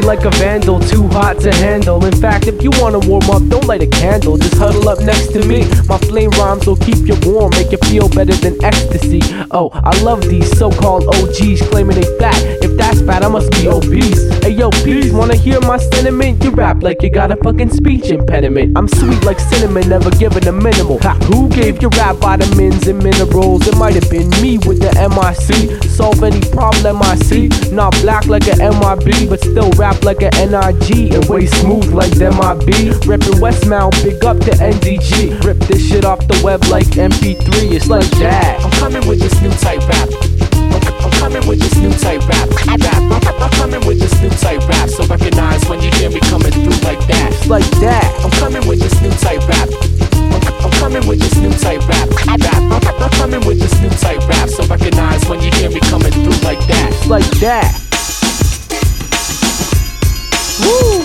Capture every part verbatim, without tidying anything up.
like a vandal, too hot to handle. In fact, if you wanna warm up, don't light a candle, just huddle up next to me. My flame rhymes will keep you warm, make you feel better than ecstasy. Oh, I love these so-called O Gs claiming they fat. If that's fat, I must be obese. Hey yo, peace, wanna hear my sentiment? You rap like you got a fucking speech impediment. I'm sweet like cinnamon, never given a minimal. Ha, who gave you rap vitamins and minerals? It might have been me with the M I C. Solve any problem I see. Not black like a M I B, but still rap like a N I G. And way smooth like M I B. Rippin' Westmount, big up to N D G. Rip this shit off the web like M P three, it's like that. I'm coming with this new type rap. I'm coming with this new type rap. rap. I'm coming with this new type rap. So recognize when you hear me coming through like that. It's like that. I'm coming with this new type rap. I'm coming with this new type rap. rap. I'm coming with this new type rap. So recognize when you hear me coming through like that. It's like that. Woo!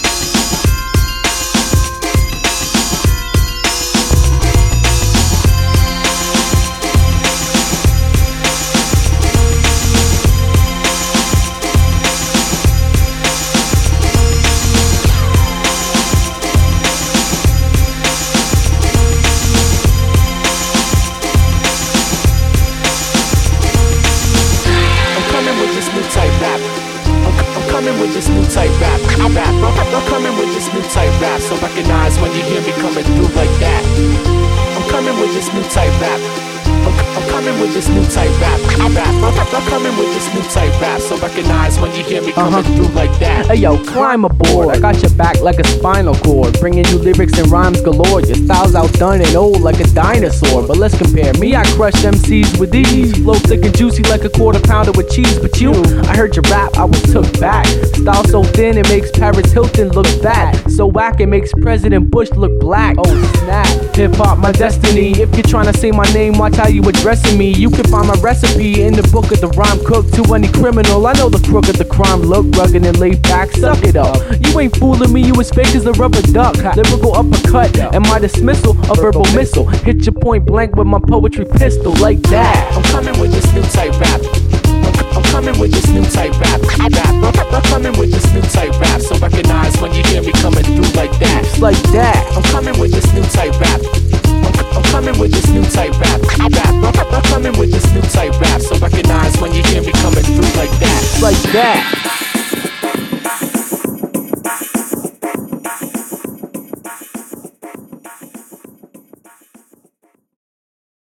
Coming with this new type rap. rap. I'm coming with this new type rap. So recognize when you hear me coming through like that. I'm coming with this new type rap. I'm coming with this new type rap. rap. I'm coming with this new type rap. So recognize when you hear me coming uh-huh. through like that. Hey yo, climb aboard. I got your back like a spinal cord, bringing you lyrics and rhymes galore. Your style's outdone and old like a dinosaur. But let's compare. Me, I crush M Cs with these. Flow thick and juicy like a quarter pounder with cheese. But you, I heard your rap, I was took back. Style so thin it makes Paris Hilton look fat. So whack it makes President Bush look black. Oh snap, hip hop my destiny. If you're trying to say my name, watch how you addressing me. You can find my recipe in the book of the rhyme cook. To any criminal, I know the crook of the crime look rugged and laid back. Suck it up, you ain't fooling me. You as fake as a rubber duck. Lyrical uppercut and my dismissal, a verbal missile. Hit your point blank with my poetry pistol like that. I'm coming with this new type rap. I'm coming with this new type rap. rap. I'm coming with this new type rap. So recognize when you hear me coming through like that. It's like that. I'm coming with this new type rap. I'm coming with this new type rap. rap. I'm coming with this new type rap. So recognize when you hear me coming through like that. It's like that.